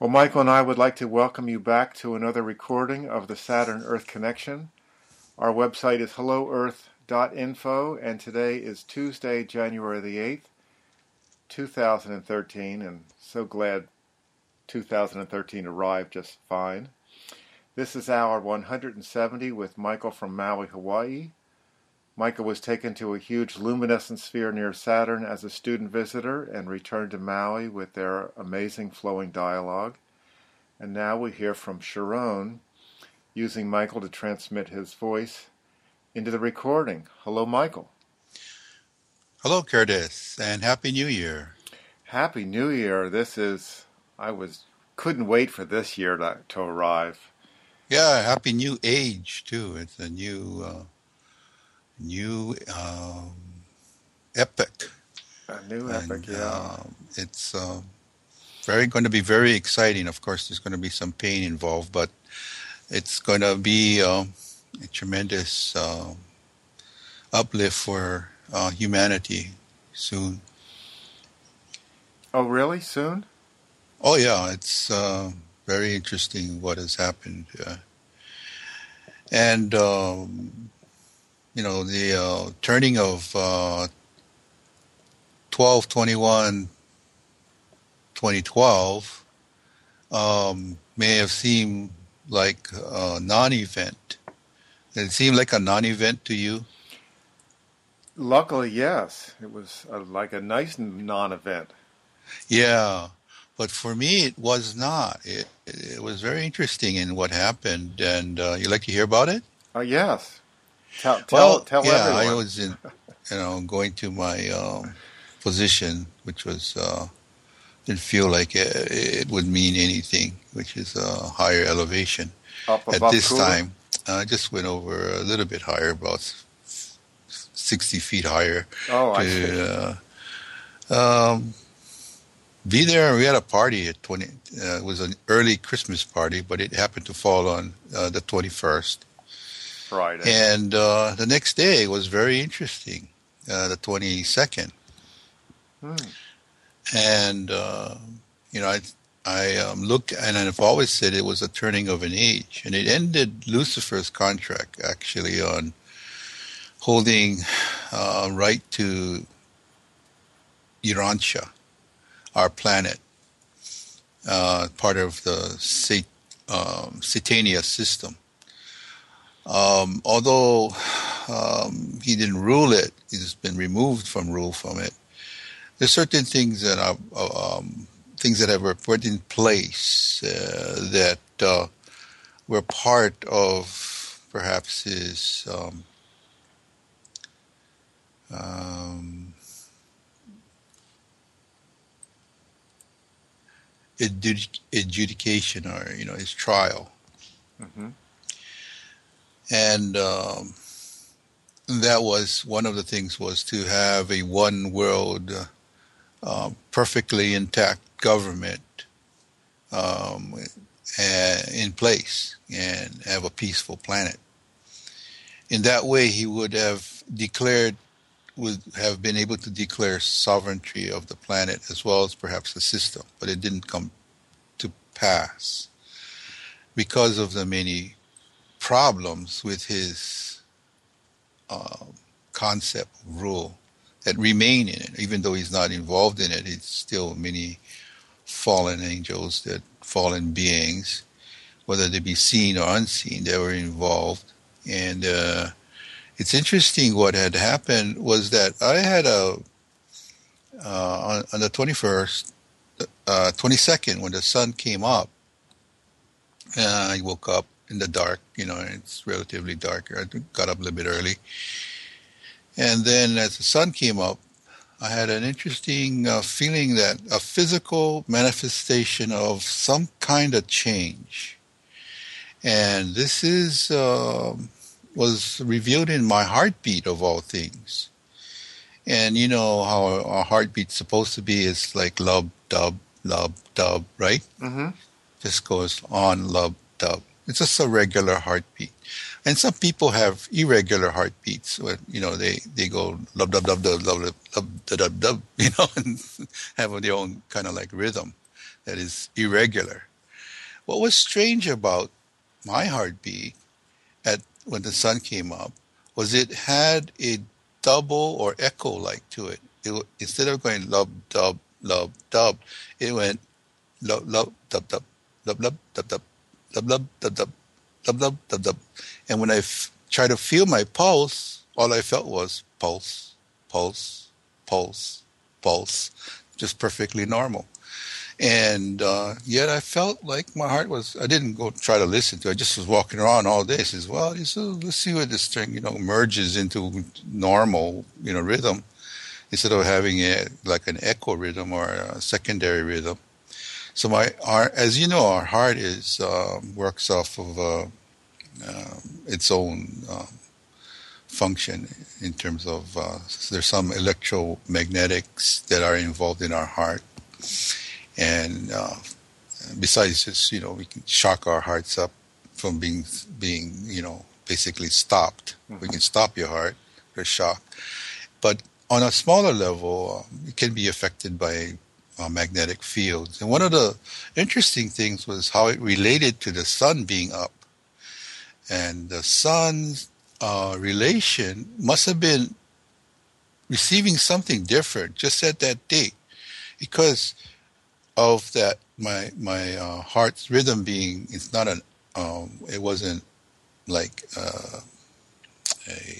Well, Michael and I would like to welcome you back to another recording of the Saturn-Earth Connection. Our website is helloearth.info, and today is Tuesday, January the 8th, 2013, and so glad 2013 arrived just fine. This is hour 170 with Michael from Maui, Hawaii. Michael was taken to a huge luminescent sphere near Saturn as a student visitor and returned to Maui with their amazing flowing dialogue. And now we hear from Sharon, using Michael to transmit his voice into the recording. Hello, Michael. Hello, Curtis, and Happy New Year. Happy New Year. Couldn't wait for this year to arrive. Yeah, Happy New Age, too. It's a new epic. A new epic, yeah. It's going to be very exciting. Of course, there's going to be some pain involved, but it's going to be a tremendous uplift for humanity soon. Oh, really? Soon? Oh, yeah. It's very interesting what has happened. And the turning of 12/21/2012 may have seemed like a non-event. Did it seem like a non-event to you? Luckily, yes. It was like a nice non-event. Yeah, but for me it was not. It was very interesting in what happened, and you like to hear about it? Yes. Tell yeah, everyone. I was going to my position, which was didn't feel like it would mean anything, which is a higher elevation. Up At above this cooler? time, I just went over a little bit higher, about 60 feet higher. Oh, I see. Be there. We had a party at 20. It was an early Christmas party, but it happened to fall on the 21st. Friday. And the next day was very interesting, the 22nd. And I looked, and I've always said it was a turning of an age, and it ended Lucifer's contract actually on holding right to Urantia, our planet, part of the Satania system. Although he didn't rule it, he's been removed from it. There's certain things that have put in place that were part of perhaps his adjudication, or his trial. Mm-hmm. And that was one of the things, was to have a one world, perfectly intact government in place, and have a peaceful planet. In that way, he would have been able to declare sovereignty of the planet as well as perhaps the system, but it didn't come to pass because of the many problems with his concept of rule that remain in it. Even though he's not involved in it, it's still many fallen angels, fallen beings, whether they be seen or unseen, they were involved. And it's interesting what had happened was that I had on the 22nd, when the sun came up, I woke up in the dark, it's relatively dark. I got up a little bit early. And then as the sun came up, I had an interesting feeling that a physical manifestation of some kind of change. And this was revealed in my heartbeat, of all things. And you know how our heartbeat's supposed to be, is like lub, dub, right? Mm-hmm. Just goes on, lub, dub. It's just a regular heartbeat. And some people have irregular heartbeats where, they go lub, dub, dub, dub, dub, dub, dub, dub, dub, and have their own kind of like rhythm that is irregular. what was strange about my heartbeat at when the sun came up was it had a double or echo like to it. Instead of going lub dub lub dub, it went lub lub dub dub lub lub dub dub lub lub dub dub lub lub dub dub. And when I tried to feel my pulse, all I felt was pulse, pulse, pulse, pulse, just perfectly normal. And yet I felt like my heart was, I didn't go try to listen to it. I just was walking around all day. I says, well, let's see what this thing, merges into normal, rhythm instead of having like an echo rhythm or a secondary rhythm. So as you know, our heart works off of its own function in terms of, there's some electromagnetics that are involved in our heart. And besides this, we can shock our hearts up from being basically stopped. Mm-hmm. We can stop your heart with shock. But on a smaller level, it can be affected by magnetic fields. And one of the interesting things was how it related to the sun being up. And the sun's relation must have been receiving something different just at that date, because of that, my heart's rhythm being, it's not it wasn't like a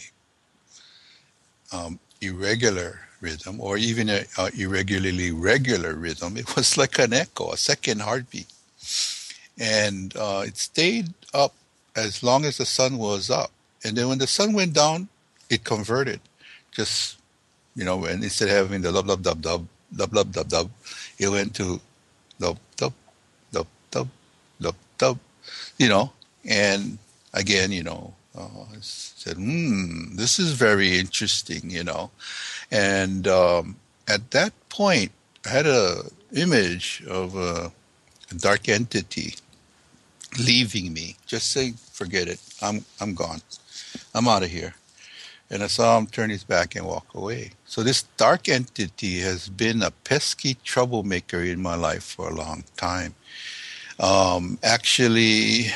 irregular rhythm or even a irregularly regular rhythm. It was like an echo, a second heartbeat, and it stayed up as long as the sun was up, and then when the sun went down, it converted, just and instead of having the lub lub dub dub dub dub dub dub, it went to dub dub dub dub dub dub, and again, I said, this is very interesting, and at that point, I had a image of a dark entity leaving me, just saying, forget it, I'm gone, I'm out of here. And I saw him turn his back and walk away. So this dark entity has been a pesky troublemaker in my life for a long time. Actually,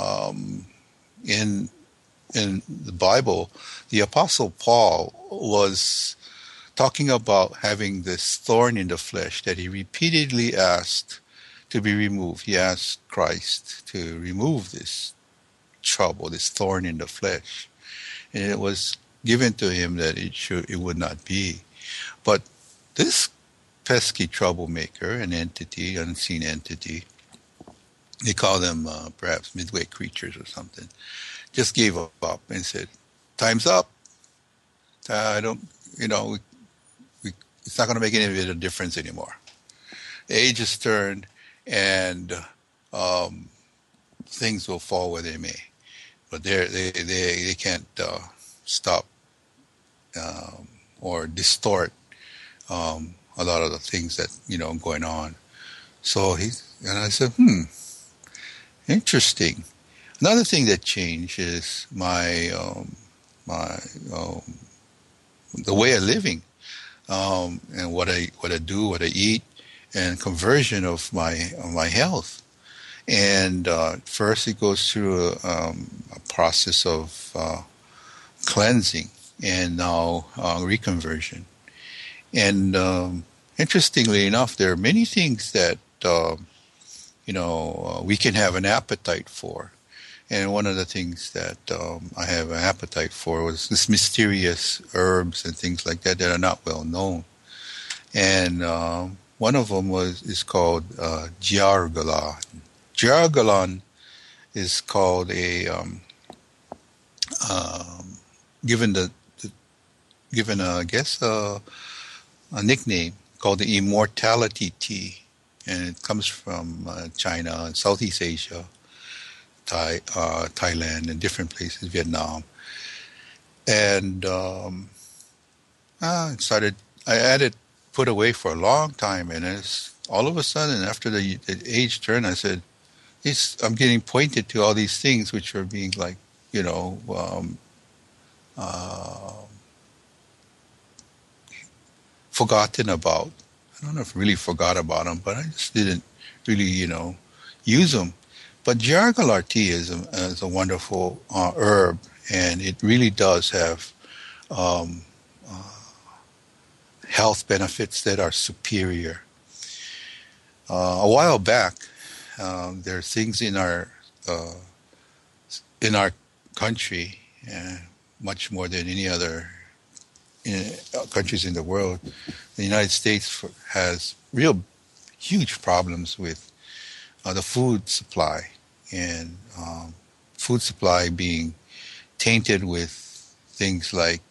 in the Bible, the Apostle Paul was talking about having this thorn in the flesh that he repeatedly asked to be removed. He asked Christ to remove this trouble, this thorn in the flesh. And it was given to him that it would not be. But this pesky troublemaker, an entity, unseen entity, they call them perhaps midway creatures or something, just gave up and said, time's up. I don't, it's not going to make any bit of difference anymore. The age has turned, and things will fall where they may. But they can't stop or distort a lot of the things that going on. So and I said, interesting. Another thing that changed is my the way of living, and what I do, what I eat, and conversion of my health. And first, it goes through a process of cleansing, and now reconversion. And interestingly enough, there are many things that we can have an appetite for. And one of the things that I have an appetite for was this mysterious herbs and things like that are not well known. And one of them is called Jiargalan. Jiargalan is called given a nickname called the Immortality Tea, and it comes from China and Southeast Asia, Thailand, and different places, Vietnam. And I had it put away for a long time, and all of a sudden, after the age turn, I said, I'm getting pointed to all these things which are being like, forgotten about. I don't know if I really forgot about them, but I just didn't really, use them. But Giargalar tea is a wonderful herb, and it really does have um, health benefits that are superior. A while back, there are things uh, in our country, much more than any other countries in the world. The United States has real huge problems with the food supply, and food supply being tainted with things like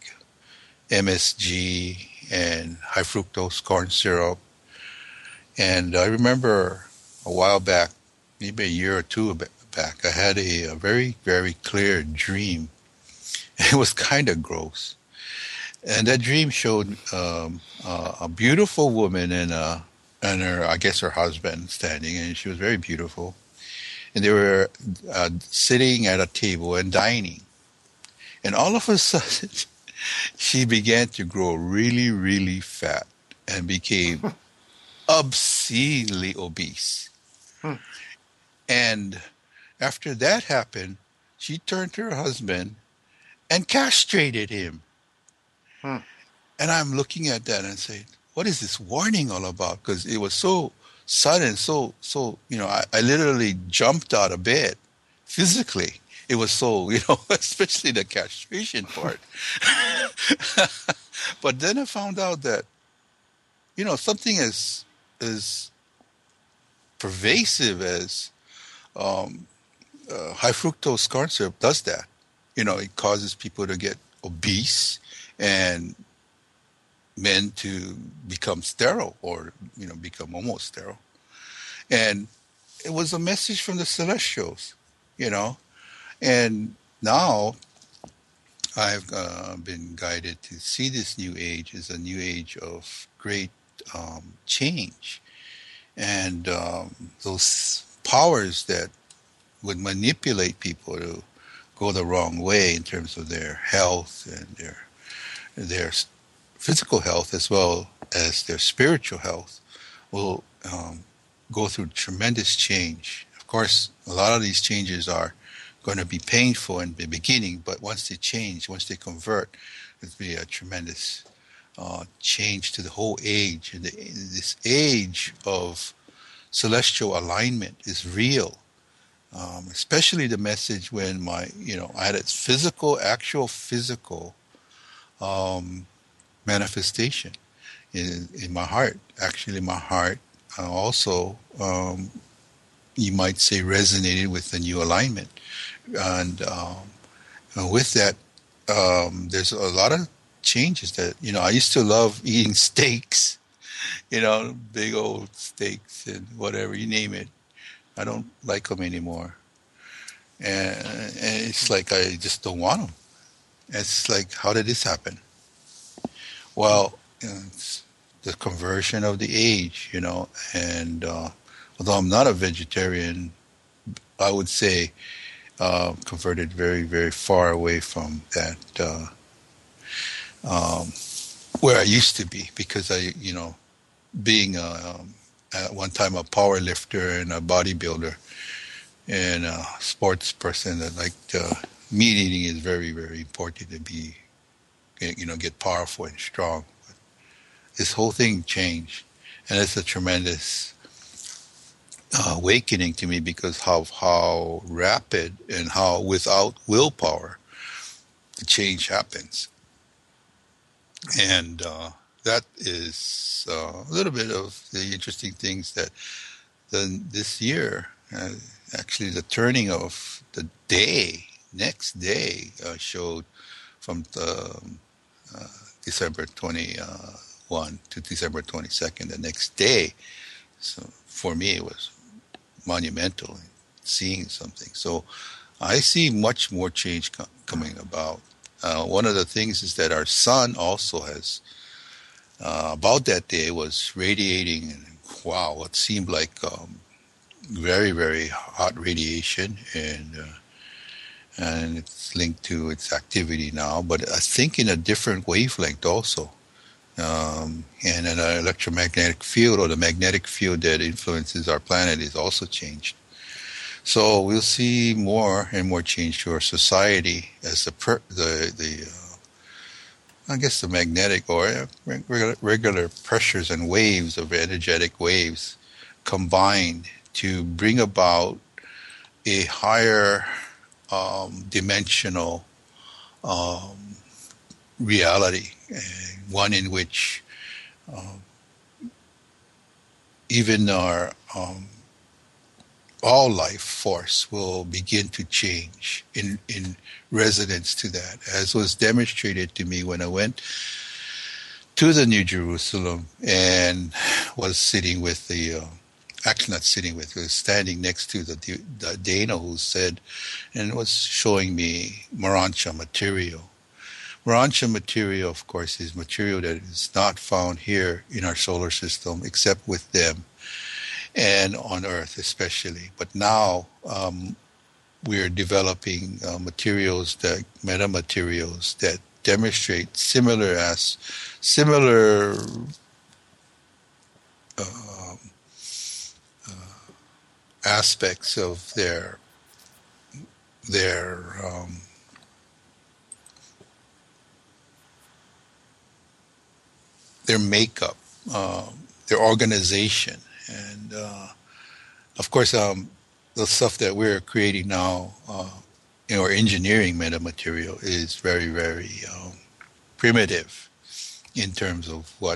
MSG and high fructose corn syrup. And I remember a while back, maybe a year or two back, I had a very, very clear dream. It was kind of gross. And that dream showed a beautiful woman and her, I guess her husband standing, and she was very beautiful. And they were sitting at a table and dining. And all of a sudden, she began to grow really, really fat and became obscenely obese. Hmm. And after that happened, she turned to her husband and castrated him. Hmm. And I'm looking at that and saying, what is this warning all about? Because it was so sudden, I literally jumped out of bed physically. It was so, especially the castration part. But then I found out that, something as pervasive as high fructose corn syrup does that. It causes people to get obese and men to become sterile or, become almost sterile. And it was a message from the celestials, And now I've been guided to see this new age as a new age of great change. And those powers that would manipulate people to go the wrong way in terms of their health and their physical health as well as their spiritual health will go through tremendous change. Of course, a lot of these changes are going to be painful in the beginning, but once they change, once they convert, it'll be a tremendous change to the whole age. And this age of celestial alignment is real. Especially the message when I had its actual physical manifestation in my heart. Actually, my heart also, you might say, resonated with the new alignment. And with that, there's a lot of changes that, I used to love eating steaks, big old steaks and whatever, you name it. I don't like them anymore. And it's like I just don't want them. It's like, how did this happen? Well, it's the conversion of the age, and although I'm not a vegetarian, I would say converted very, very far away from that where I used to be, because being at one time a power lifter and a bodybuilder and a sports person that liked meat eating is very, very important to be, get powerful and strong. But this whole thing changed, and it's a tremendous awakening to me because how rapid and how without willpower the change happens. And that is a little bit of the interesting things that this year, actually the turning of the next day, showed from December 21 to December 22nd, the next day. So for me, it was monumental in seeing something. So I see much more change coming about. One of the things is that our sun also has, about that day, was radiating, and wow, what seemed like very, very hot radiation, and it's linked to its activity now, but I think in a different wavelength also. And an electromagnetic field, or the magnetic field that influences our planet, is also changed. So we'll see more and more change to our society as I guess the magnetic or regular pressures and waves of energetic waves combine to bring about a higher dimensional um, reality, one in which even our all life force will begin to change in resonance to that, as was demonstrated to me when I went to the New Jerusalem and was sitting with actually not sitting with, was standing next to the Dana who said, and was showing me Morancha material. Morancha material, of course, is material that is not found here in our solar system except with them and on Earth especially. But now we're developing materials, that metamaterials that demonstrate similar uh, aspects of their their makeup, their organization, and of course, the stuff that we're creating now, or engineering metamaterial, is very, very primitive in terms of what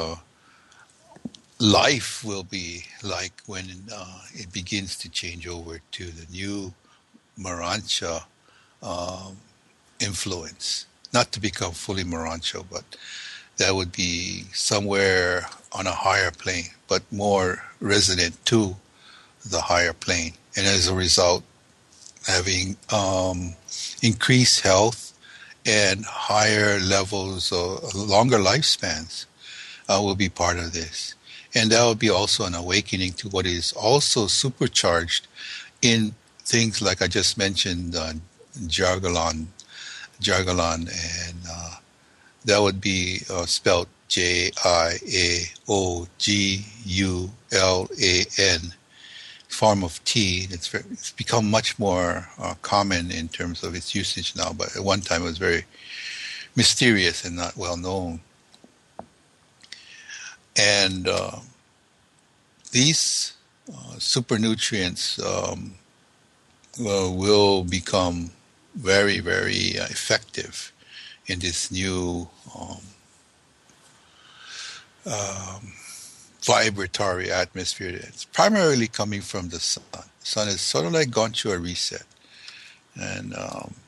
life will be like when it begins to change over to the new Marancha um, influence. Not to become fully Marancho, but that would be somewhere on a higher plane, but more resonant to the higher plane. And as a result, having increased health and higher levels of longer lifespans will be part of this. And that will be also an awakening to what is also supercharged in things like I just mentioned, Jargalon, and that would be spelled Jiaogulan, form of tea. It's become much more common in terms of its usage now, but at one time it was very mysterious and not well known. And these super nutrients will become very, very effective in this new vibratory atmosphere. It's primarily coming from the sun. The sun has sort of like gone through a reset. And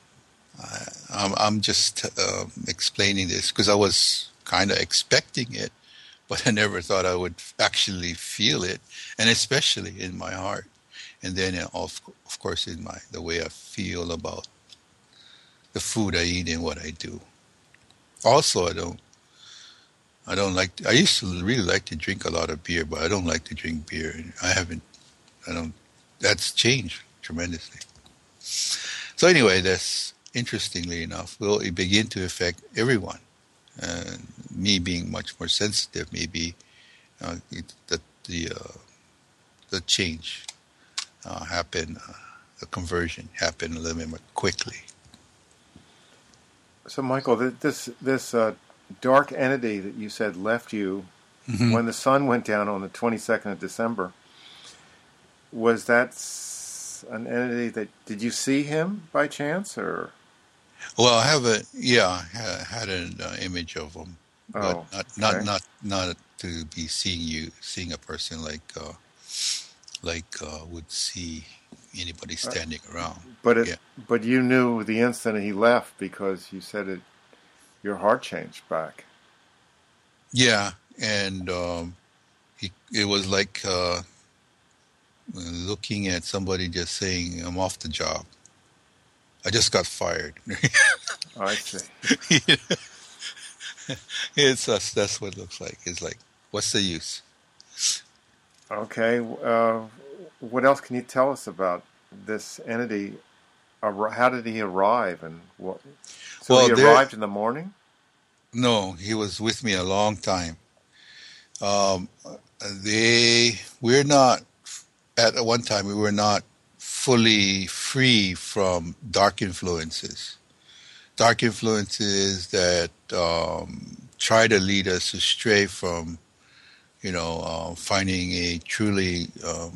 I'm just explaining this because I was kind of expecting it, but I never thought I would actually feel it, and especially in my heart. And then, of course, in the way I feel about the food I eat and what I do. Also, I don't like. I used to really like to drink a lot of beer, but I don't like to drink beer. I don't. That's changed tremendously. So anyway, that's interestingly enough will it begin to affect everyone. Me being much more sensitive, maybe that the change happen, the conversion happen a little bit more quickly. So, Michael, this dark entity that you said left you Mm-hmm. when the sun went down on the 22nd of December, was that an entity that, did you see him by chance, or? Well, I have had an image of him, but Oh, not okay. to be seeing a person like would see anybody Uh, standing around. but it, Yeah, but you knew the instant he left because you said it. Your heart changed back. yeah, and it was like looking at somebody just saying, "I'm off the job. I just got fired." I see. That's what it looks like. It's like, what's the use? Okay. What else can you tell us about this entity? How did he arrive, and what? So he Well, there, arrived in the morning. no, he was with me a long time. Um, we're not, at one time, we were not fully free from dark influences. Dark influences that try to lead us astray from, finding a truly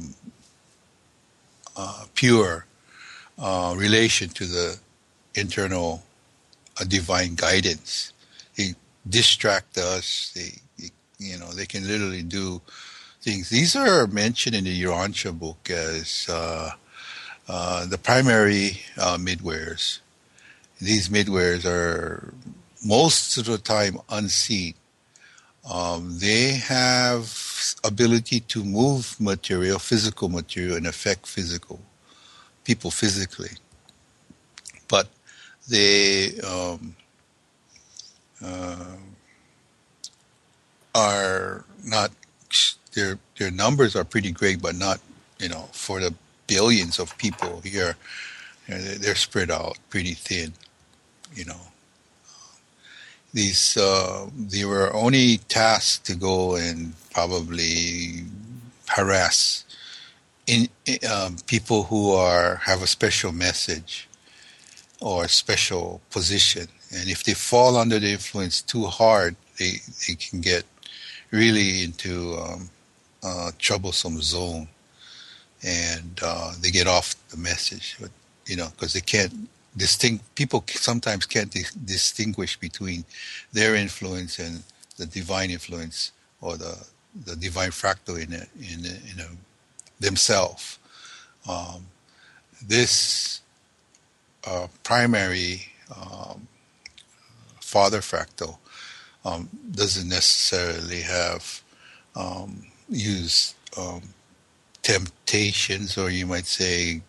pure relation to the internal divine guidance. They distract us. They can literally do things. These are mentioned in the Urantia book as the primary midwares. These midwares are most of the time unseen. They have ability to move material, physical material, and affect people physically. But they are not. Their numbers are pretty great, but not for the billions of people here. They're spread out pretty thin. They were only tasked to go and probably harass people who have a special message or a special position, and if they fall under the influence too hard, they can get really into a troublesome zone, and they get off the message, because they can't people sometimes can't distinguish between their influence and the divine influence or the divine fractal in themselves. This primary father fractal doesn't necessarily have used temptations, or you might say,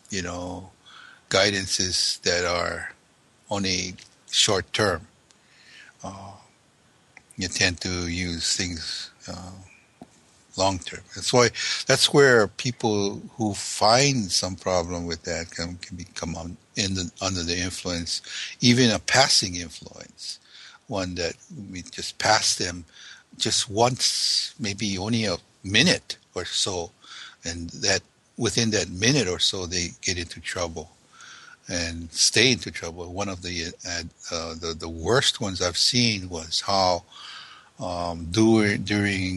guidances that are only short term. You tend to use things long term. That's where people who find some problem with that can become under the influence, even a passing influence, one that we just pass them just once, maybe only a minute or so, and that within that minute or so they get into trouble and stay into trouble. One of the worst ones I've seen was how during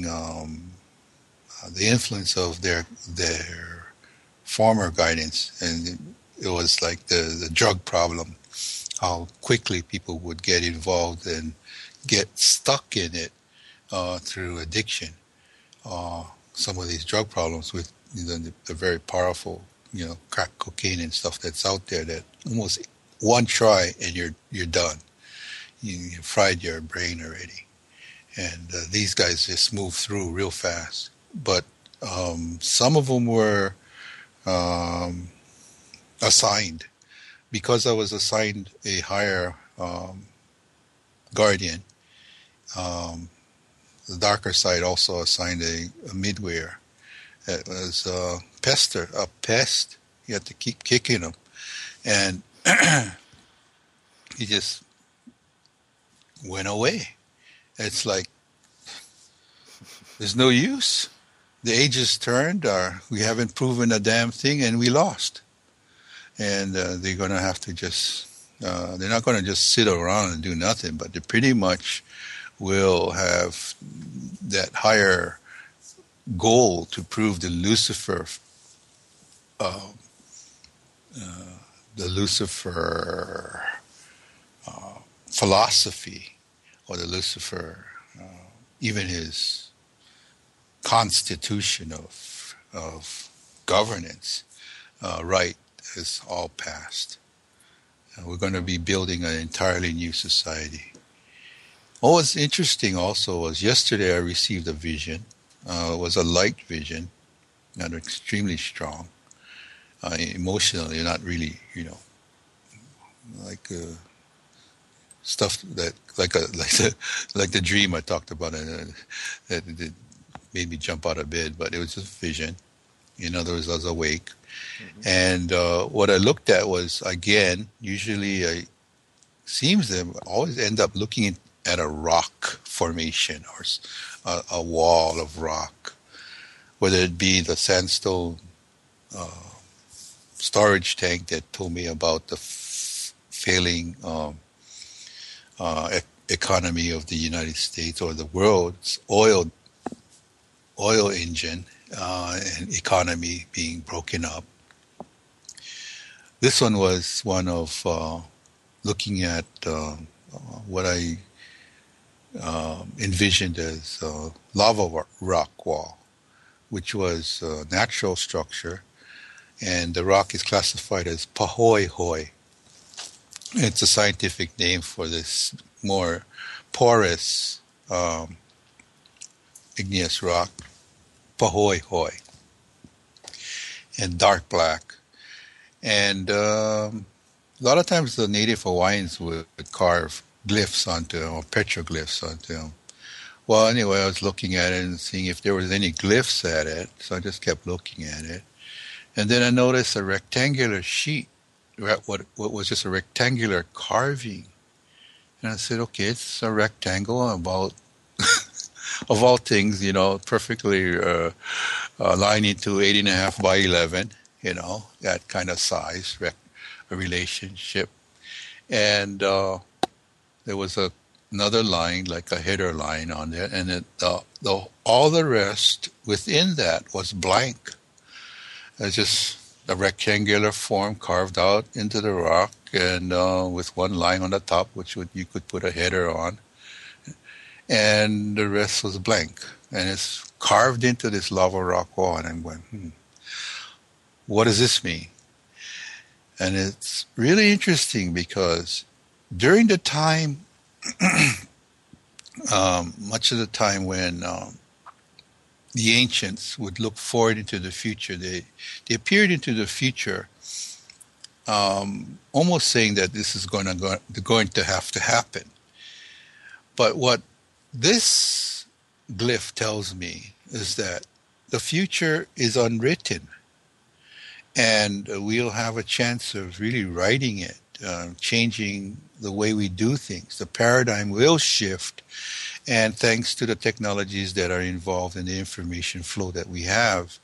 the influence of their former guidance, and it was like the drug problem, how quickly people would get involved and get stuck in it through addiction. Some of these drug problems with the very powerful, crack cocaine and stuff that's out there, that almost one try and you're done. You fried your brain already. And these guys just move through real fast. But some of them were assigned. Because I was assigned a higher guardian, the darker side also assigned a midware. It was a pest. You had to keep kicking him. And he just went away. It's like, there's no use. The ages turned, we haven't proven a damn thing, and we lost. And they're going to have to they're not going to just sit around and do nothing, but they pretty much will have that higher goal to prove the Lucifer philosophy, or the Lucifer, even his constitution of governance, right, is all past. We're going to be building an entirely new society. What was interesting also was yesterday I received a vision. It was a light vision, not extremely strong. Emotionally, not really, like stuff that like the dream I talked about, that made me jump out of bed. But it was just a vision. In other words, I was awake, and what I looked at was, again, usually seems to always end up looking at a rock formation or a wall of rock, whether it be the sandstone storage tank that told me about the failing economy of the United States or the world's oil engine and economy being broken up. This one was one of looking at what I envisioned as lava rock wall, which was a natural structure, and the rock is classified as pahoehoe. It's a scientific name for this more porous igneous rock, pahoehoe, and dark black. And a lot of times the native Hawaiians would carve glyphs onto them, or petroglyphs onto them. Well, anyway, I was looking at it and seeing if there was any glyphs at it, so I just kept looking at it. And then I noticed a rectangular sheet, what was just a rectangular carving. And I said, okay, it's a rectangle about, of all things, perfectly lining to 8.5 by 11, that kind of size, a relationship. And there was another line, like a header line on there, and all the rest within that was blank. It's just a rectangular form carved out into the rock, and with one line on the top, which you could put a header on, and the rest was blank. And it's carved into this lava rock wall, and I went, what does this mean? And it's really interesting because during the time, much of the time when the ancients would look forward into the future, they appeared into the future, almost saying that this is going to have to happen. But what this glyph tells me is that the future is unwritten, and we'll have a chance of really writing it, changing the way we do things. The paradigm will shift, and thanks to the technologies that are involved in the information flow that we have,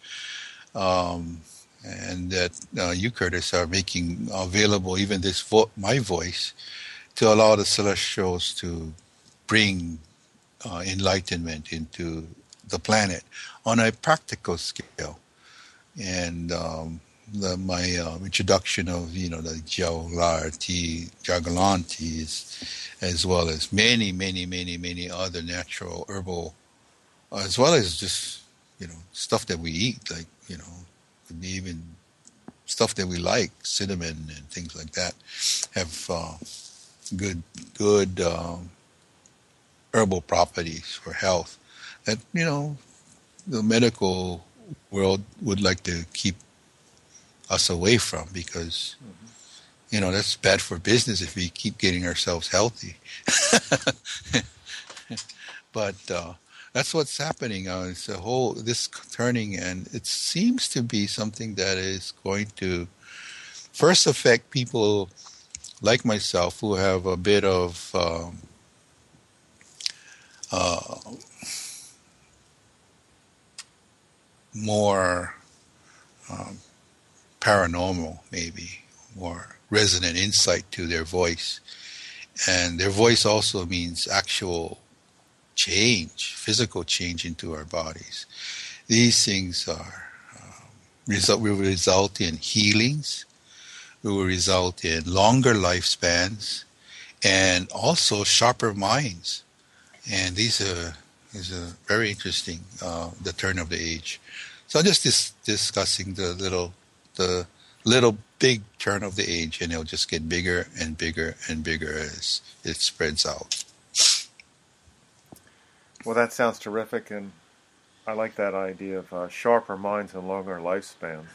and that you, Curtis, are making available, even this my voice, to allow the celestials to bring enlightenment into the planet on a practical scale. And my introduction of the Jagilantes, as well as many other natural herbal, as well as just stuff that we eat, like could be even stuff that we like, cinnamon and things like that, have good herbal properties for health that the medical world would like to keep us away from, because that's bad for business if we keep getting ourselves healthy. But that's what's happening. It's this turning, and it seems to be something that is going to first affect people like myself who have a bit of more paranormal, maybe, more resonant insight to their voice. And their voice also means actual change, physical change into our bodies. These things are will result in healings, will result in longer lifespans, and also sharper minds. And these is very interesting, the turn of the age. So I'm just discussing the little big turn of the age, and it'll just get bigger and bigger and bigger as it spreads out. Well, that sounds terrific, and I like that idea of sharper minds and longer lifespans.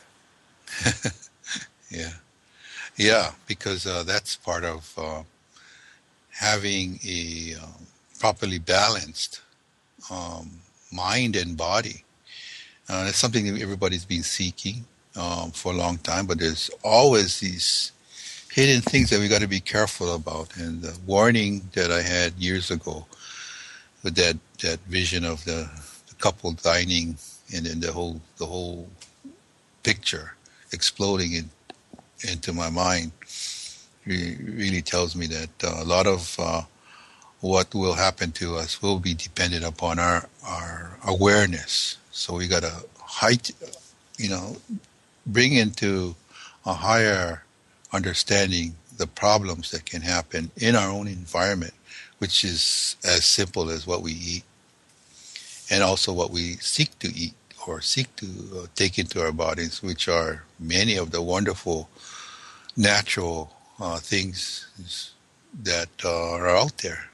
Yeah, because that's part of having a properly balanced mind and body. It's something that everybody's been seeking for a long time, but there's always these hidden things that we got to be careful about. And the warning that I had years ago with that vision of the couple dining, and then the whole picture exploding in into my mind really tells me that a lot of what will happen to us will be dependent upon our awareness. So we got to height, you know, bring into a higher understanding the problems that can happen in our own environment, which is as simple as what we eat and also what we seek to eat or seek to take into our bodies, which are many of the wonderful natural things that are out there.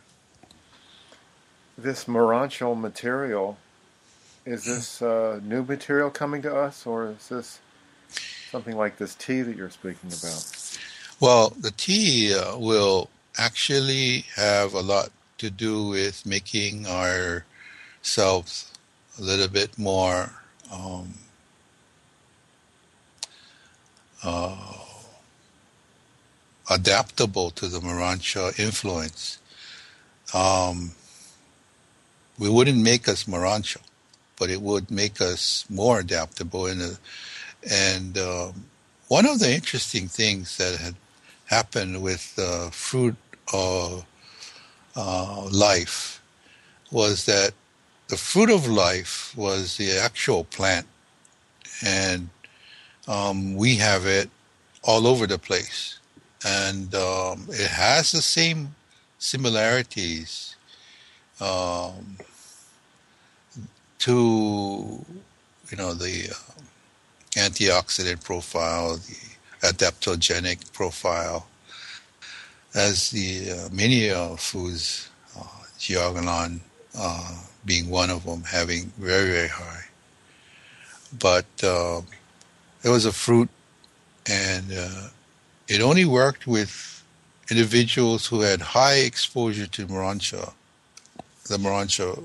This Morancho material, is this new material coming to us, or is this something like this tea that you're speaking about? Well, the tea will actually have a lot to do with making ourselves a little bit more uh, adaptable to the Morancha influence. Um, we wouldn't make us Morancho, but it would make us more adaptable. And one of the interesting things that had happened with the fruit of life was that the fruit of life was the actual plant, and we have it all over the place. And it has the same similarities um, to, the antioxidant profile, the adaptogenic profile, as the many foods, Jiagalan being one of them, having very, very high. But it was a fruit, and it only worked with individuals who had high exposure to the Morancha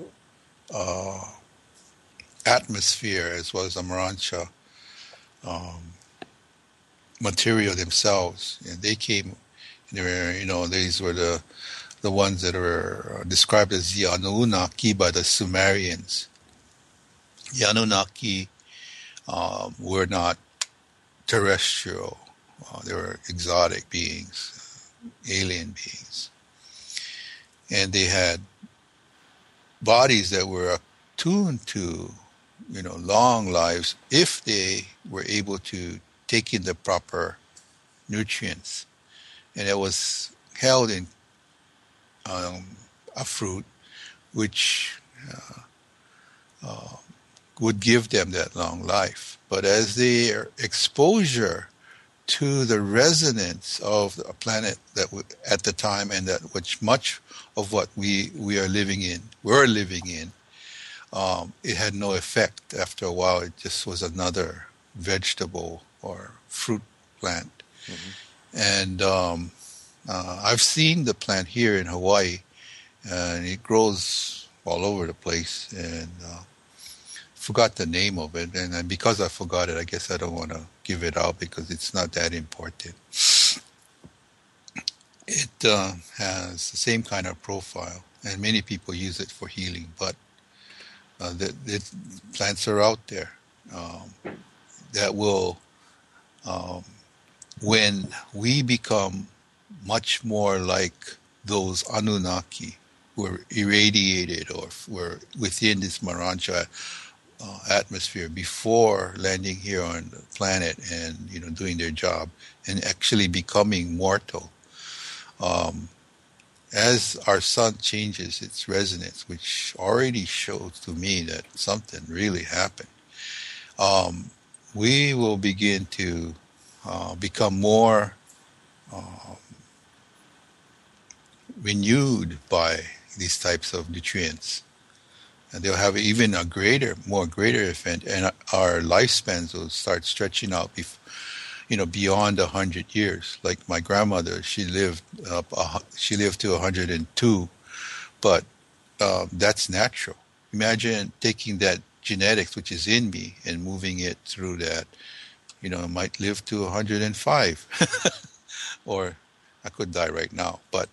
atmosphere, as well as the Morancha um, material themselves. And they came, these were the ones that were described as the Anunnaki by the Sumerians. The Anunnaki were not terrestrial. They were exotic beings, alien beings. And they had bodies that were attuned to, long lives if they were able to take in the proper nutrients. And it was held in a fruit which would give them that long life. But as their exposure to the resonance of a planet that at the time, and that which much of what were living in, it had no effect. After a while, it just was another vegetable or fruit plant. Mm-hmm. And I've seen the plant here in Hawaii, and it grows all over the place. And forgot the name of it, and because I forgot it, I guess I don't want to give it out because it's not that important. It has the same kind of profile, and many people use it for healing, but the plants are out there that will, when we become much more like those Anunnaki who were irradiated or were within this Morancha atmosphere before landing here on the planet and doing their job and actually becoming mortal. As our sun changes its resonance, which already shows to me that something really happened, we will begin to become more renewed by these types of nutrients. And they'll have even a more greater effect, and our lifespans will start stretching out, beyond 100 years. Like my grandmother, she lived to 102, but that's natural. Imagine taking that genetics, which is in me, and moving it through that. I might live to 105, or I could die right now. But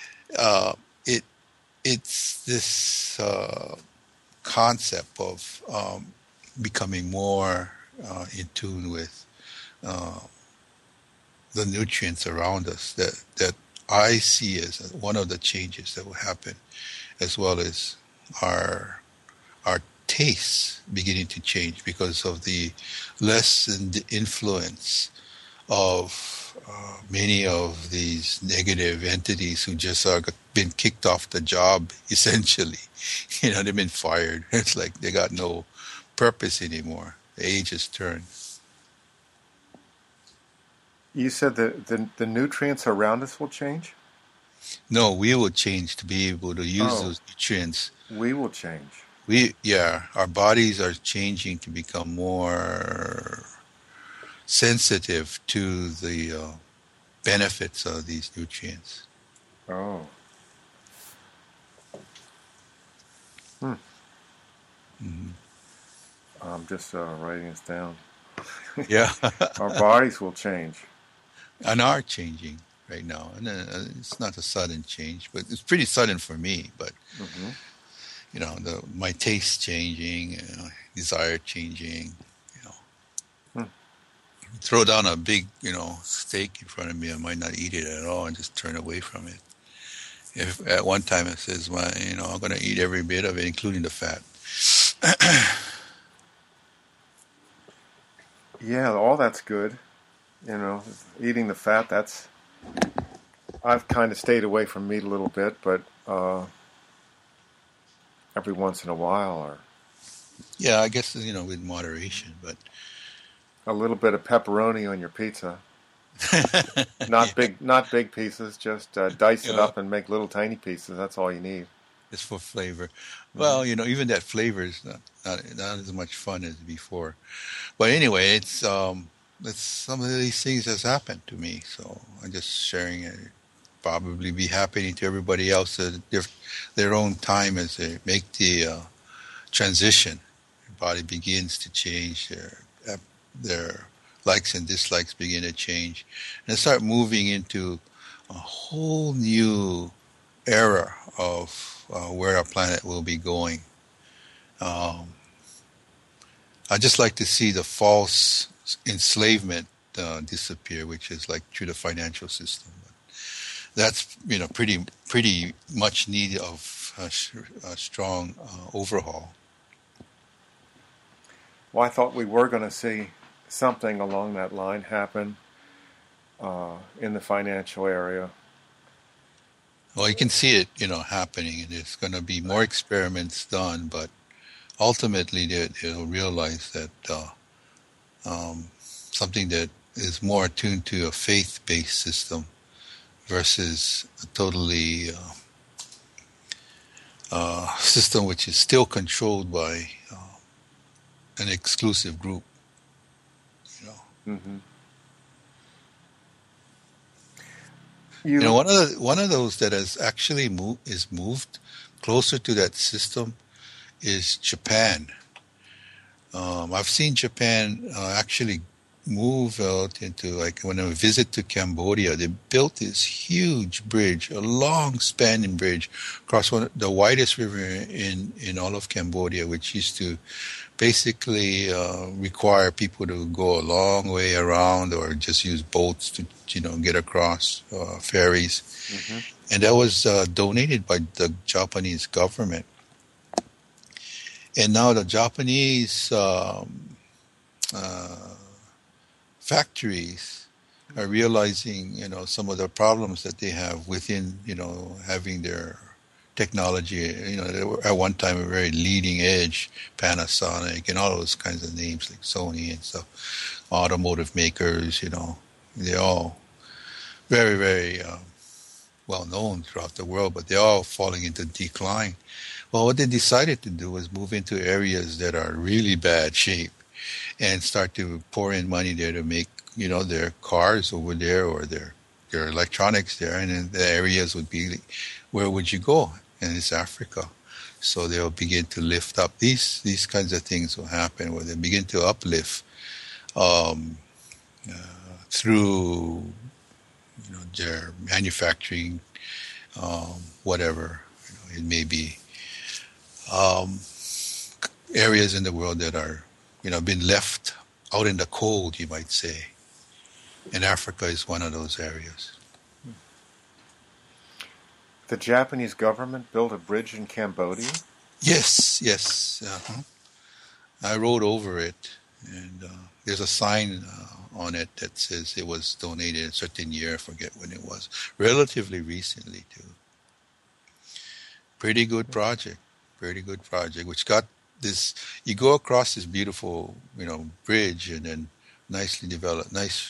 it's this concept of becoming more in tune with the nutrients around us that I see as one of the changes that will happen, as well as our our tastes beginning to change because of the lessened influence of many of these negative entities who just are been kicked off the job essentially. They've been fired. It's like they got no purpose anymore. The age has turned. You said that the nutrients around us will change? No, we will change to be able to use Oh, those nutrients. we will change. Our bodies are changing to become more sensitive to the benefits of these nutrients. Oh. Hmm. Mhm. I'm just writing this down. Yeah, Our bodies will change. and are changing right now. And it's not a sudden change, but it's pretty sudden for me. But Hmm. my taste changing, desire changing. You know, Hmm. throw down a big, steak in front of me, I might not eat it at all and just turn away from it. If at one time it says, "Well, I'm going to eat every bit of it, including the fat." Yeah, all that's good. Eating the fat, I've kind of stayed away from meat a little bit, but every once in a while, or Yeah, I guess with moderation, but a little bit of pepperoni on your pizza. Not yeah, big, not big pieces. Just dice it yeah, up and make little tiny pieces. That's all you need. it's for flavor. Hmm. Well, even that flavor is not as much fun as before. But anyway, it's some of these things has happened to me, so I'm just sharing it. Probably be happening to everybody else at their own time as they make the transition. Your body begins to change. Their likes and dislikes begin to change, and start moving into a whole new era of where our planet will be going. Um, I just like to see the false enslavement disappear, which is like through the financial system. That's pretty much need of a strong overhaul. Well, I thought we were going to see something along that line happen in the financial area. Well, you can see it, happening, and there's going to be more experiments done, but ultimately they'll realize that something that is more attuned to a faith-based system versus a totally system which is still controlled by an exclusive group. You know, Hmm. You, one of those that has actually moved closer to that system is Japan. I've seen Japan actually move out into, like, when I visit to Cambodia, they built this huge bridge, a long spanning bridge across the widest river in all of Cambodia, which used to basically require people to go a long way around or just use boats to get across, ferries. hmm And that was donated by the Japanese government. And now the Japanese uh, factories are realizing, some of the problems that they have within, having their technology. They were at one time a very leading edge, Panasonic and all those kinds of names like Sony and stuff, automotive makers. They're all very, very well known throughout the world, but they're all falling into decline. Well, what they decided to do was move into areas that are really bad shape and start to pour in money there to make, their cars over there or their electronics there. And then the areas would be, where would you go? And it's Africa. So they'll begin to lift up. These kinds of things will happen where they begin to uplift um, through their manufacturing, whatever it may be. Um, Areas in the world that are been left out in the cold, you might say. And Africa is one of those areas. The Japanese government built a bridge in Cambodia? Yes, yes. I rode over it, and there's a sign on it that says it was donated a certain year. I forget when it was. Relatively recently, too. Pretty good project. Pretty good project. Which got this. You go across this beautiful, bridge, and then nicely developed,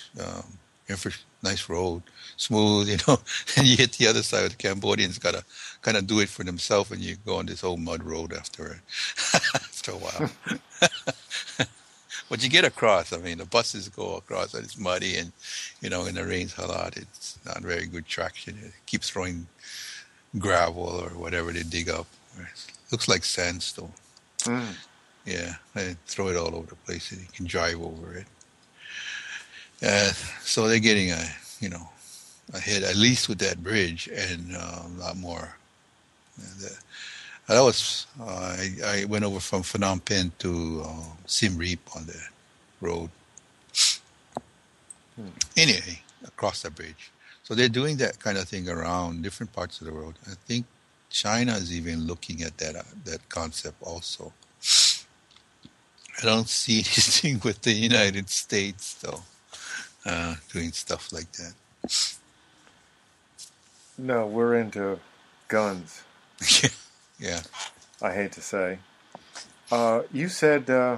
nice road, smooth, and you hit the other side. The Cambodians gotta kind of do it for themselves, and you go on this old mud road after after a while. But you get across. I mean, the buses go across, and it's muddy, and when it rains a lot, it's not very good traction. It keeps throwing gravel or whatever they dig up. It looks like sandstone. Mm. Yeah, they throw it all over the place, and you can drive over it. So they're getting ahead, at least with that bridge, and a lot more. That was I went over from Phnom Penh to Siem Reap on the road. Anyway, across the bridge. So they're doing that kind of thing around different parts of the world. I think China is even looking at that concept also. I don't see anything with the United States though doing stuff like that. No, we're into guns. Yeah. I hate to say. You said the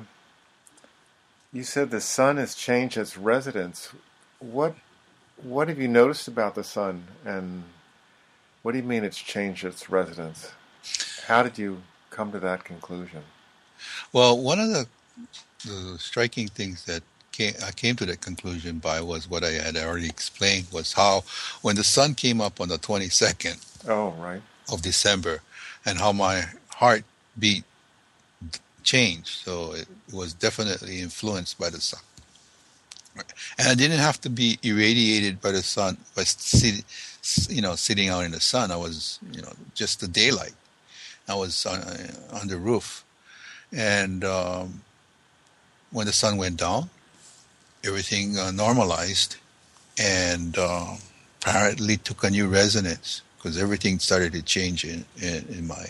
sun has changed its residence. What have you noticed about the sun, and what do you mean it's changed its residence? How did you come to that conclusion? Well, one of the striking things that I came to that conclusion by was what I had already explained, was how when the sun came up on the 22nd of December, and how my heartbeat changed. So it was definitely influenced by the sun. And I didn't have to be irradiated by the sun by sitting out in the sun. I was, just the daylight. I was on the roof. And when the sun went down, everything normalized, and apparently took a new resonance, because everything started to change in my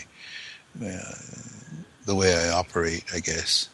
the way I operate, I guess.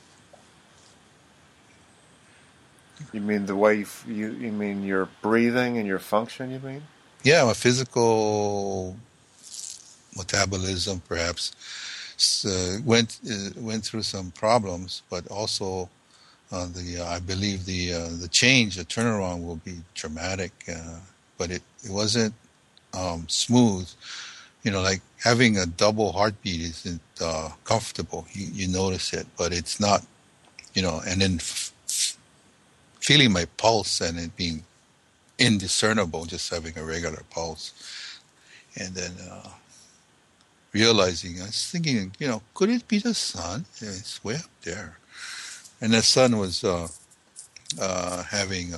You mean the way you mean your breathing and your function? You mean? Yeah, my physical metabolism perhaps went through some problems, but also I believe the change, the turnaround will be dramatic, but it wasn't smooth. Like having a double heartbeat isn't comfortable. You notice it, but it's not, and then feeling my pulse and it being indiscernible, just having a regular pulse. And then realizing, I was thinking, could it be the sun? Yeah, it's way up there. And the sun was having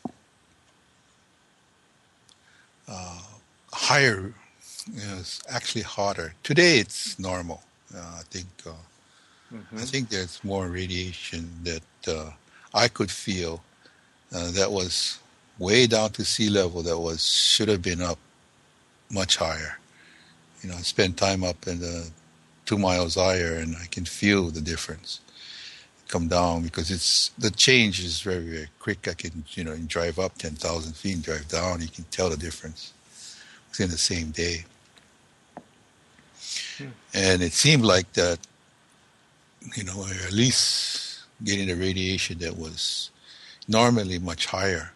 higher, it's actually hotter. Today it's normal. I think there's more radiation that I could feel that was way down to sea level, that should have been up much higher. I spent time up in the 2 miles higher, and I can feel the difference come down, because the change is very, very quick. I can, drive up 10,000 feet and drive down. You can tell the difference within the same day. And it seemed like that, at least getting the radiation that was normally much higher,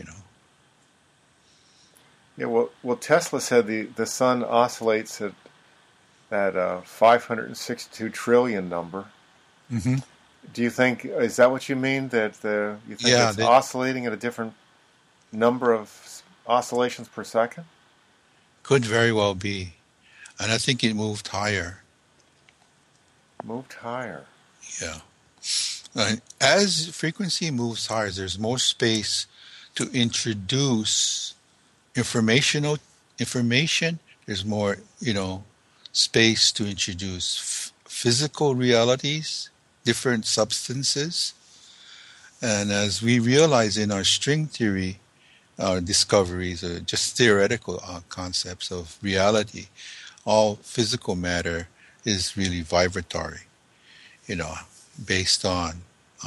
Yeah, well, Tesla said the sun oscillates at that 562 trillion number. Mm-hmm. Do you think, is that what you mean, that you think it's oscillating at a different number of oscillations per second? Could very well be. And I think it moved higher. Moved higher. Yeah. As frequency moves higher, there's more space to introduce information. There's more, space to introduce physical realities, different substances. And as we realize in our string theory, discoveries or just theoretical concepts of reality. All physical matter is really vibratory, you know, based on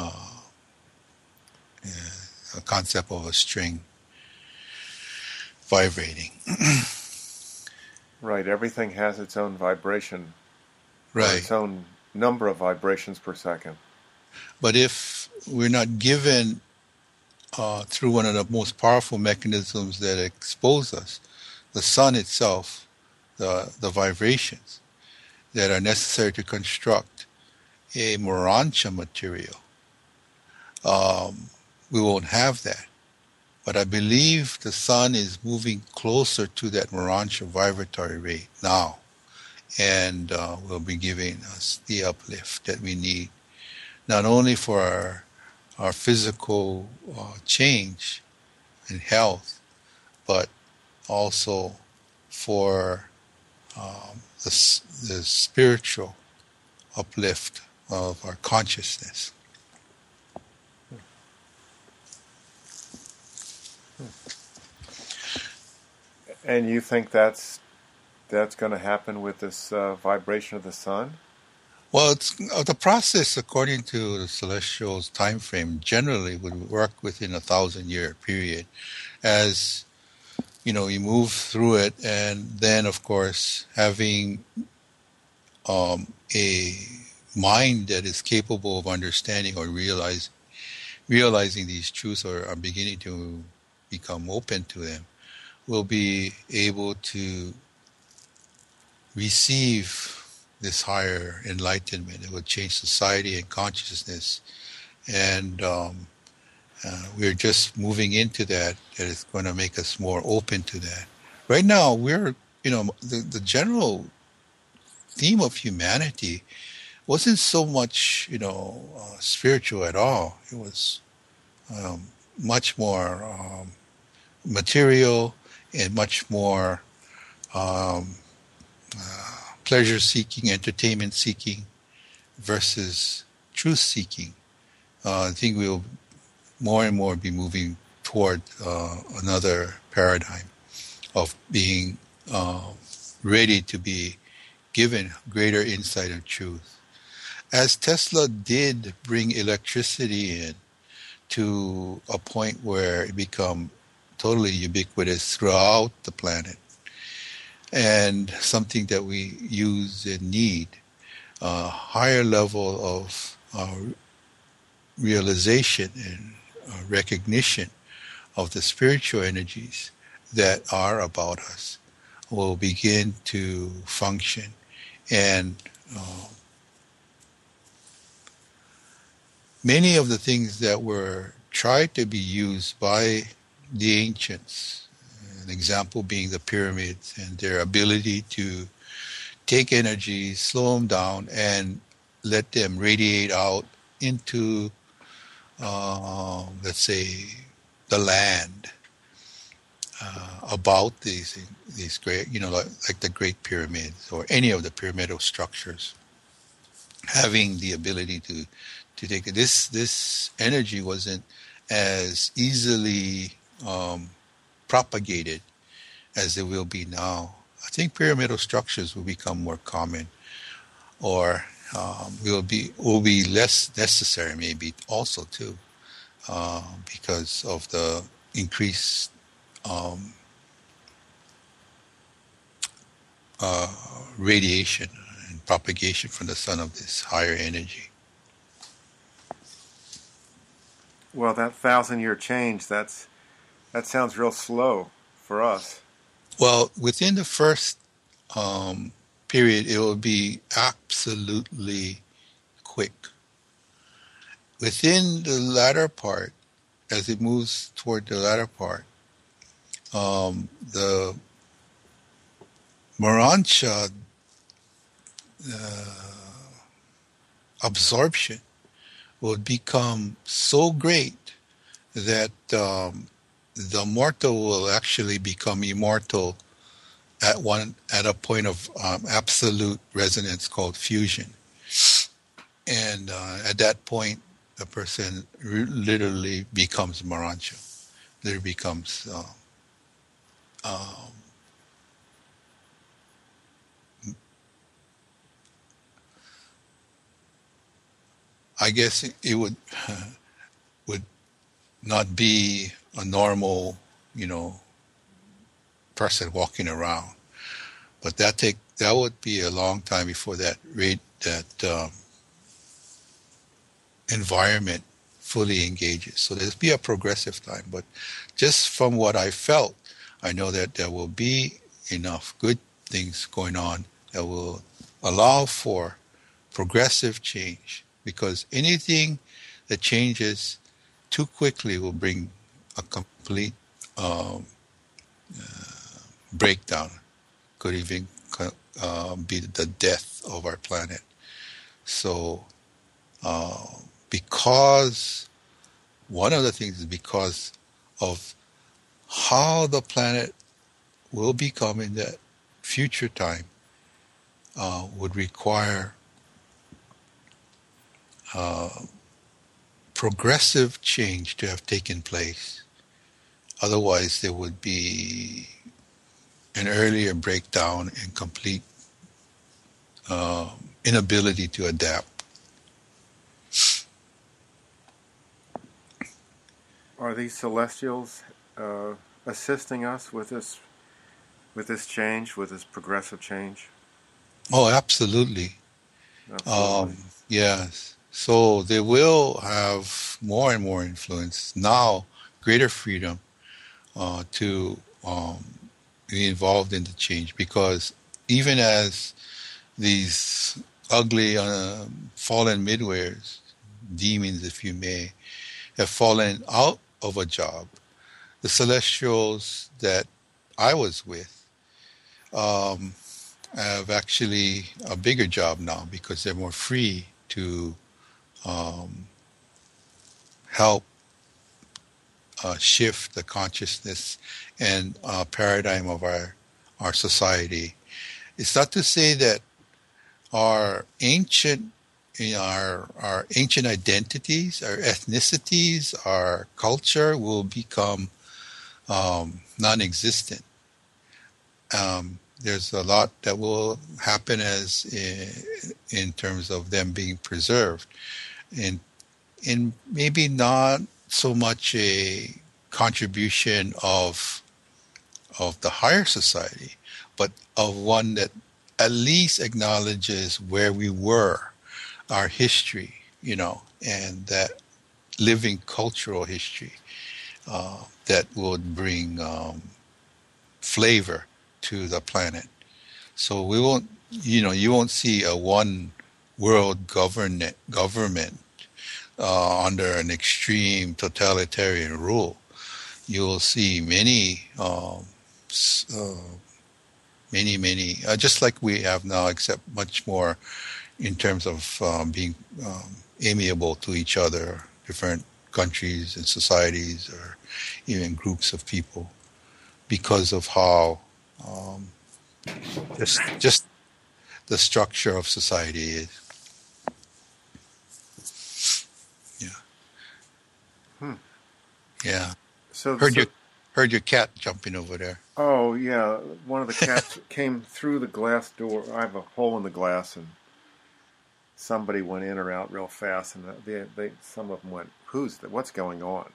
a concept of a string vibrating. Right. Everything has its own vibration or Right. its own number of vibrations per second. But if we're not given through one of the most powerful mechanisms that expose us, the sun itself, the vibrations that are necessary to construct a Morancha material, we won't have that. But I believe the sun is moving closer to that Morancha vibratory rate now, and will be giving us the uplift that we need, not only for our physical change and health, but also for the spiritual uplift of our consciousness. And you think that's going to happen with this vibration of the sun? Well, it's, the process, according to the celestial's time frame, generally would work within 1,000-year period. As you know, you move through it, and then, of course, having a mind that is capable of understanding or realizing these truths, or are beginning to become open to them, will be able to receive this higher enlightenment. It will change society and consciousness, and we're just moving into that. That is going to make us more open to that. Right now, we're, you know, the general theme of humanity wasn't so much, you know, spiritual at all. It was much more material and much more pleasure-seeking, entertainment-seeking versus truth-seeking. I think we'll more and more be moving toward another paradigm of being ready to be given greater insight and truth. As Tesla did bring electricity in to a point where it became totally ubiquitous throughout the planet, and something that we use and need, a higher level of realization and recognition of the spiritual energies that are about us will begin to function. And many of the things that were tried to be used by the ancients, an example being the pyramids and their ability to take energy, slow them down, and let them radiate out into, let's say, the land about these great, you know, like the Great Pyramids or any of the pyramidal structures, having the ability to take it. This energy wasn't as easily propagated as it will be now. I think pyramidal structures will become more common, or will be less necessary, maybe also too, because of the increased radiation and propagation from the sun of this higher energy. Well, that 1,000-year change, that sounds real slow for us. Well, within the first period, it will be absolutely quick. Within the latter part, as it moves toward the latter part, the Morancha absorption will become so great that the mortal will actually become immortal at a point of absolute resonance called fusion. And at that point, the person literally becomes Morancha. there becomes um, I guess it would not be a normal, you know, person walking around. But that would be a long time before that environment fully engages. So there'll be a progressive time. But just from what I felt, I know that there will be enough good things going on that will allow for progressive change. Because anything that changes too quickly will bring a complete um, breakdown. Could even be the death of our planet. So, uh, because one of the things is because of how the planet will become in that future time would require uh, progressive change to have taken place. Otherwise, there would be an earlier breakdown and complete uh, inability to adapt. Are these celestials assisting us with this change, with this progressive change? Oh, absolutely. Absolutely. Yes. So they will have more and more influence now, greater freedom to be involved in the change because even as these ugly fallen midwares, demons, if you may, have fallen out of a job, the celestials that I was with um, have actually a bigger job now because they're more free to um, help shift the consciousness and paradigm of our society. It's not to say that our ancient our ancient identities, our ethnicities, our culture will become non-existent. There's a lot that will happen as in terms of them being preserved, and in maybe not so much a contribution of the higher society, but of one that at least acknowledges where we were, our history, you know, and that living cultural history that would bring flavor to the planet. So we won't, you know, you won't see a one world government under an extreme totalitarian rule. You will see many, just like we have now, except much more in terms of being amiable to each other, different countries and societies, or even groups of people, because of how um, just the structure of society is. Yeah, Hmm. yeah. So, Heard your so, heard your cat jumping over there. oh yeah, one of the cats came through the glass door. I have a hole in the glass, and somebody went in or out real fast, and some of them went, "Who's that? What's going on?"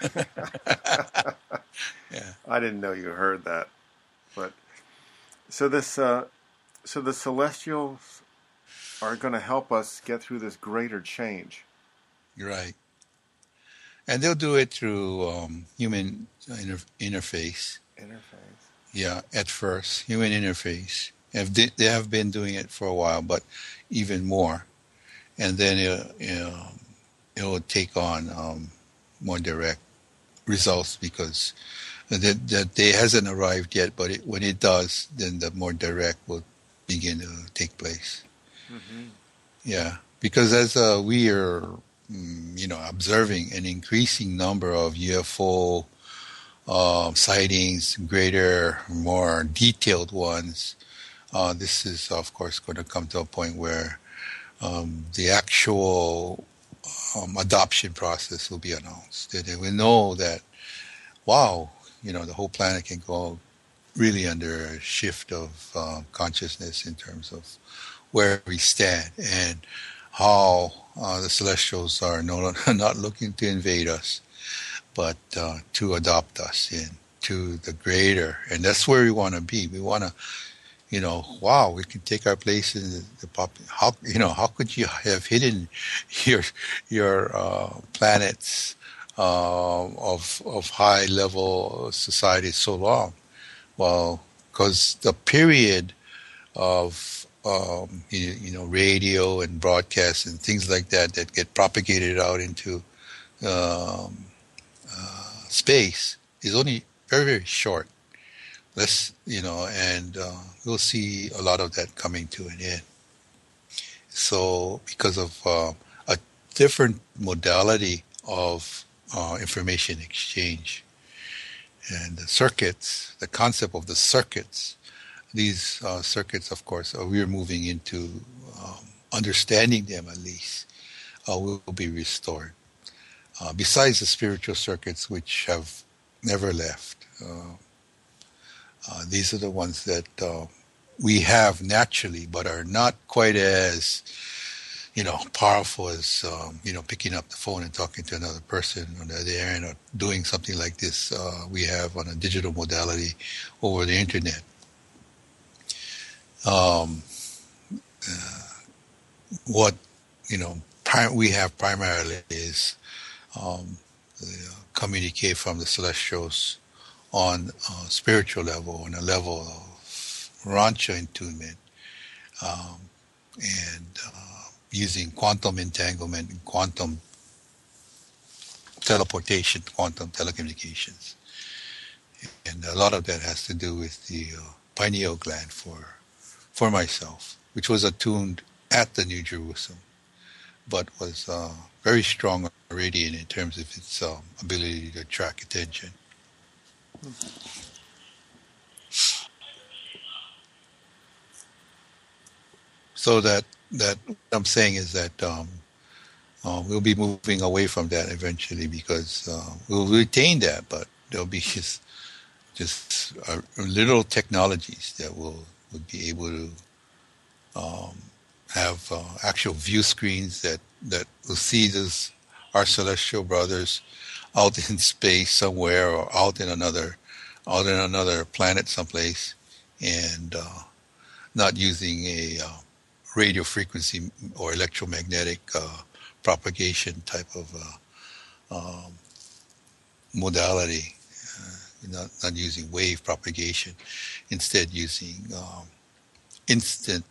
Yeah, I didn't know you heard that, but so so the celestials are going to help us get through this greater change. you're right. And they'll do it through human interface. Interface. Yeah, at first, human interface. They have been doing it for a while, but even more. And then it will take on more direct results because that day hasn't arrived yet. But when it does, then the more direct will begin to take place. Mm-hmm. Yeah, because as we are, you know, observing an increasing number of UFO sightings, greater, more detailed ones, this is, of course, going to come to a point where the actual adoption process will be announced. They will know that wow, the whole planet can go really under a shift of consciousness in terms of where we stand and how the celestials are not looking to invade us, but to adopt us into the greater. And that's where we want to be. We want to, wow, we can take our place in the pop. How could you have hidden your planets of high level society so long? Well, because the period of radio and broadcasts and things like that get propagated out into um, space is only very, very short. And we'll see a lot of that coming to an end. So, because of a different modality of information exchange and the circuits, the concept of the circuits, these circuits, of course, we're moving into understanding them at least, will be restored. Besides the spiritual circuits, which have never left. These are the ones that we have naturally, but are not quite as, powerful as, picking up the phone and talking to another person on the other end, or doing something like this we have on a digital modality over the internet. What, we have primarily is the communicate from the celestials on a spiritual level, on a level of rancha attunement, and using quantum entanglement and quantum teleportation, quantum telecommunications. And a lot of that has to do with the pineal gland for myself, which was attuned at the New Jerusalem, but was very strong already in terms of its ability to attract attention. So that what I'm saying is that we'll be moving away from that eventually, because we'll retain that, but there'll be just little technologies that will be able to have actual view screens that will see our celestial brothers out in space somewhere, or out in another planet someplace, and not using a radio frequency or electromagnetic propagation type of modality, not using wave propagation, instead using instant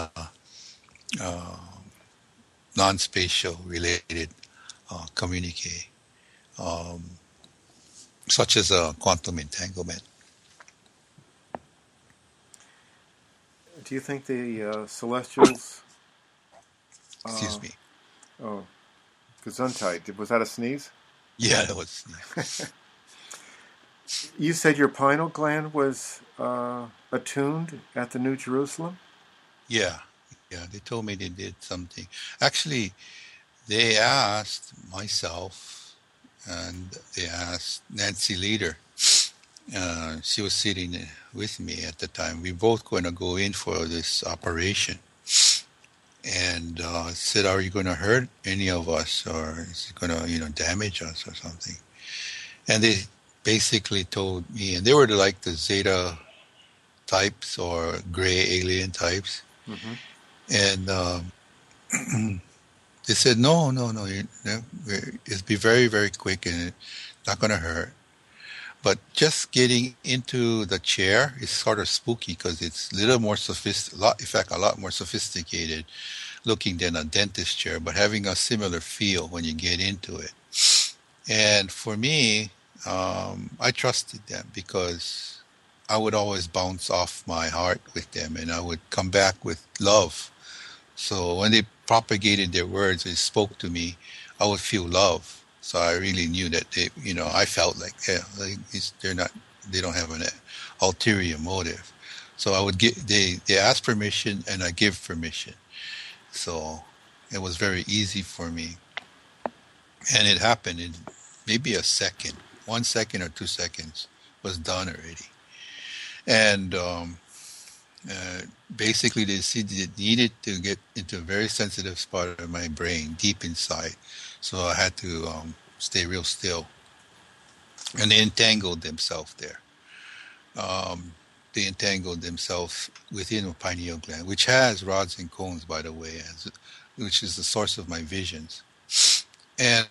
non-spatial related communique, such as quantum entanglement. Do you think the celestials... Excuse me. Oh, Gesundheit. Was that a sneeze? Yeah, that was a sneeze. You said your pineal gland was attuned at the New Jerusalem? Yeah, they told me they did something. Actually, they asked myself, and they asked Nancy Leader. She was sitting with me at the time. We both going to go in for this operation, and said, "Are you going to hurt any of us, or is it going to, damage us or something?" And they basically told me, and they were like the Zeta types or gray alien types, and they said, "No, it'll be very, very quick, and it's not going to hurt." But just getting into the chair is sort of spooky, because it's a little more a lot more sophisticated looking than a dentist chair, but having a similar feel when you get into it. And for me, I trusted them, because I would always bounce off my heart with them, and I would come back with love. So when they propagated their words, they spoke to me, I would feel love. So I really knew that I felt like, they don't have an ulterior motive. So I would they ask permission, and I give permission. So it was very easy for me, and it happened in maybe a second. 1 second or 2 seconds was done already. And basically, they needed to get into a very sensitive spot of my brain, deep inside. So I had to stay real still. And they entangled themselves there. They entangled themselves within the pineal gland, which has rods and cones, by the way, which is the source of my visions. And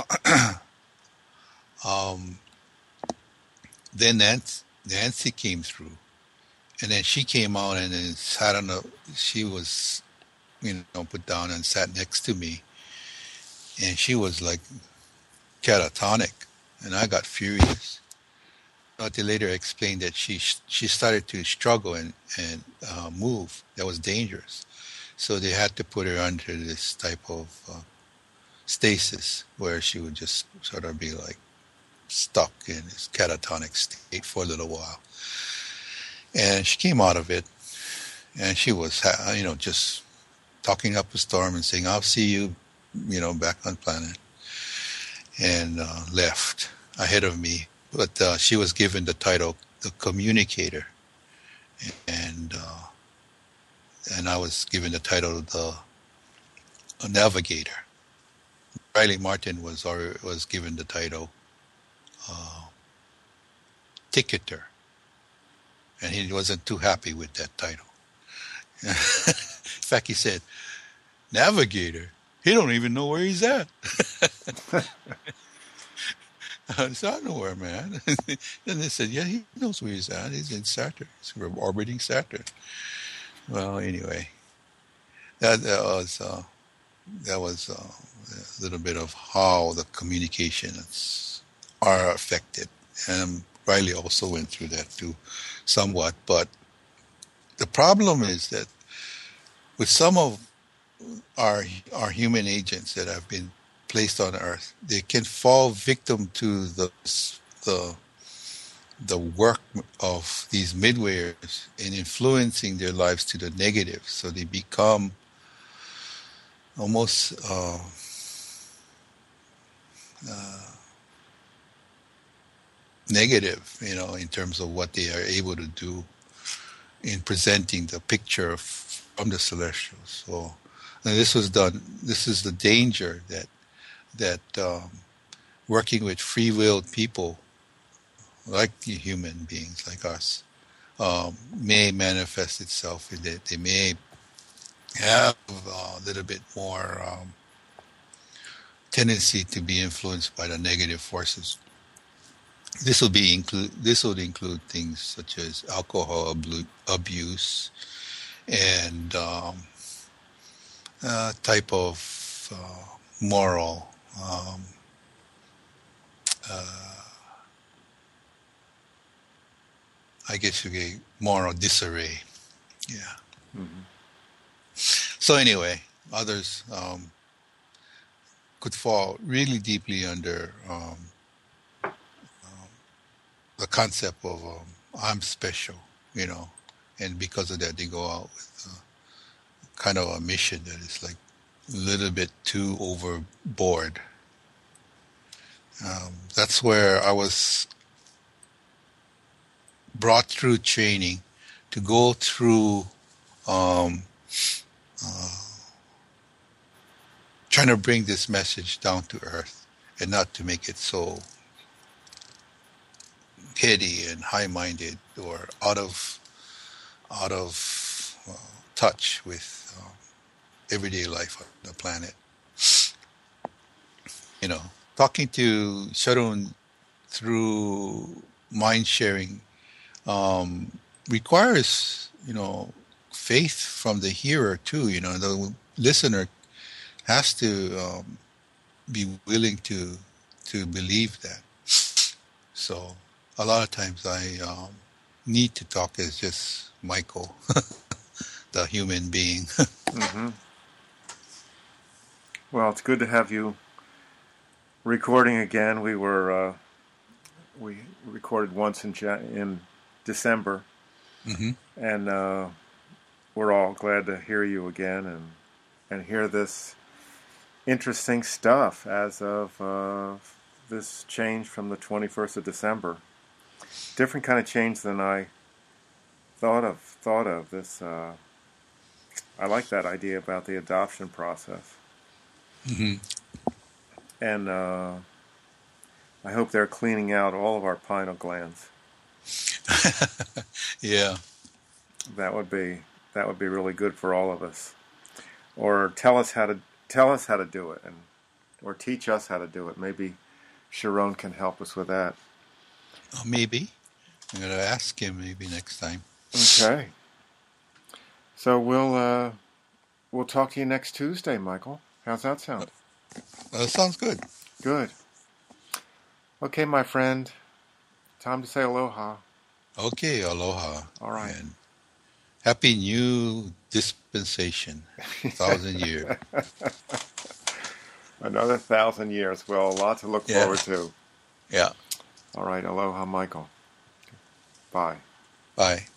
then Nancy came through, and then she came out and then sat on the. She was, put down and sat next to me, and she was like catatonic, and I got furious. But they later explained that she started to struggle and move. That was dangerous, so they had to put her under this type of stasis where she would just sort of be like stuck in this catatonic state for a little while. And she came out of it, and she was, just talking up a storm and saying, "I'll see you, back on planet," and left ahead of me. But she was given the title, the communicator, and I was given the title, the navigator. Riley Martin was given the title, ticketer, and he wasn't too happy with that title. In fact, he said, "Navigator? He don't even know where he's at." I said, "I know where, man." Then they said, "Yeah, he knows where he's at. He's in Saturn. He's orbiting Saturn." Well, anyway, that was a little bit of how the communications are affected. And Riley also went through that too, somewhat. But the problem is that with some of our human agents that have been placed on Earth, they can fall victim to the work of these midwayers in influencing their lives to the negative. So they become almost negative, in terms of what they are able to do in presenting the picture from the celestials. So, and this was done. This is the danger that working with free-willed people, like human beings like us, may manifest itself in that they may have a little bit more tendency to be influenced by the negative forces. This would include things such as alcohol abuse and type of moral I guess you get moral disarray. Yeah. Mm-hmm. So anyway, others could fall really deeply under the concept of I'm special, and because of that they go out with kind of a mission that is like a little bit too overboard. That's where I was brought through training to go through trying to bring this message down to earth and not to make it so heady and high-minded or out of touch with everyday life on the planet. Talking to Sharon through mind sharing requires, faith from the hearer too. The listener has to be willing to believe that. So a lot of times I need to talk as just Michael, the human being. Mm-hmm. Well, it's good to have you recording again. We recorded once in December, mm-hmm. and we're all glad to hear you again and hear this interesting stuff as of this change from the 21st of December. Different kind of change than I thought of. This I like that idea about the adoption process. Hmm. And I hope they're cleaning out all of our pineal glands. Yeah. That would be really good for all of us. Or tell us how to do it, or teach us how to do it. Maybe Sharon can help us with that. Oh, maybe. I'm going to ask him maybe next time. Okay. So we'll talk to you next Tuesday, Michael. How's that sound? Sounds good. Good. Okay, my friend. Time to say aloha. Okay, aloha. All right. And happy new dispensation. 1,000 years. Another 1,000 years. Well, a lot to look forward to. Yeah. All right. Aloha, Michael. Bye. Bye.